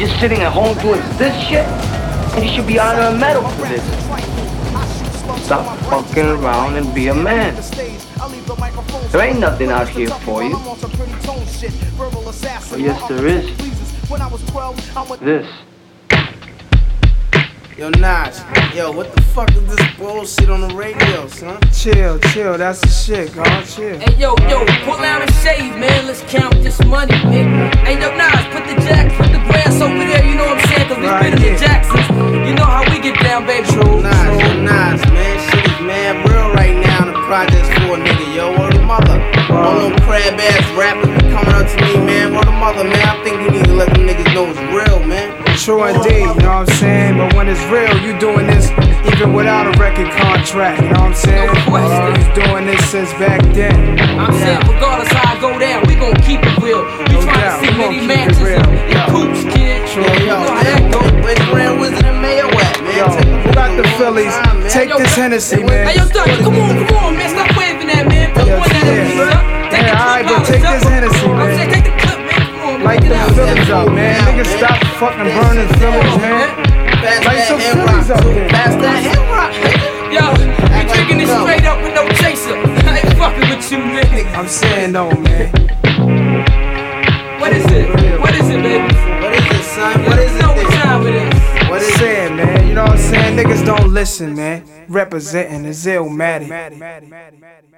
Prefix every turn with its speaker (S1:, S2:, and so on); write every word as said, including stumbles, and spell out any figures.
S1: just sitting at home doing this shit? And you should be honored a medal for this. Stop fucking around and be a man. There ain't nothing out here for you. Oh, yes, there is. This.
S2: Yo, Nas, yo, what the fuck is this bullshit on the radio, son?
S3: Chill, chill, that's the shit, God, chill.
S4: Hey, yo, yo, pull out a shade, man, let's count this money, nigga. Hey, yo, Nas, put the jacks, put the grass over there, you know what I'm saying? Cause we
S3: Right,
S4: been in
S3: yeah.
S4: the Jacksons, you know how we get down, baby.
S2: Yo, Nas, yo, Nas, man, shit is mad real right now. The project's for a nigga, yo, word the mother. All them crab ass rappers be coming up to me, man, word the mother, man. I think you need to let them niggas know it's real, man.
S3: True indeed, you know what I'm saying? But when it's real, you doing this even without a record contract, you know what I'm saying?
S4: No question.
S3: Uh, he's doing this since back then.
S4: I'm saying, regardless how I go down, we gon' keep it real. We
S3: No
S4: tryna
S3: doubt,
S4: see
S3: we gon'
S4: many
S3: keep it
S4: matches
S3: real.
S4: and
S3: Yeah.
S4: coops, kid.
S2: Yo,
S4: You
S2: yo,
S4: know how that
S2: man,
S4: go.
S2: where's Grand Wizard and Mayo at, man?
S3: Yo,
S2: Take
S3: who got the Phillies?
S2: time, man.
S3: Take
S4: Yo,
S3: this
S4: hey,
S3: Hennessy,
S2: hey,
S3: man.
S4: Hey, yo, Thug, come on, come on, man, stop waving that, man. Put
S3: Yo,
S4: one that at me,
S3: yeah.
S4: son. Take
S3: Yeah,
S4: the
S3: alright,
S4: clip
S3: but
S4: out,
S3: take
S4: son.
S3: this Hennessy,
S4: I'm
S3: man.
S4: saying, take the clip, man. Come on, man.
S3: Light
S4: Get
S3: the
S4: out.
S3: Phillies up, man. Niggas stop fucking burning Phillies, man.
S2: Pass
S3: Light
S2: that
S3: some
S2: hand
S3: Phillies
S2: rock,
S3: up
S2: too.
S3: there.
S2: Pass that hand rock, nigga.
S4: Yo, you drinking this straight up with no chaser. I ain't fucking with you, nigga.
S3: I'm saying no, man.
S4: What is it? What is it, baby?
S2: What is it, son? What is
S4: You
S2: it?
S4: know what
S2: then?
S4: time it is.
S2: What is it?
S3: Saying, man, you know what I'm saying? Niggas don't listen, man. Representing the Illmatic.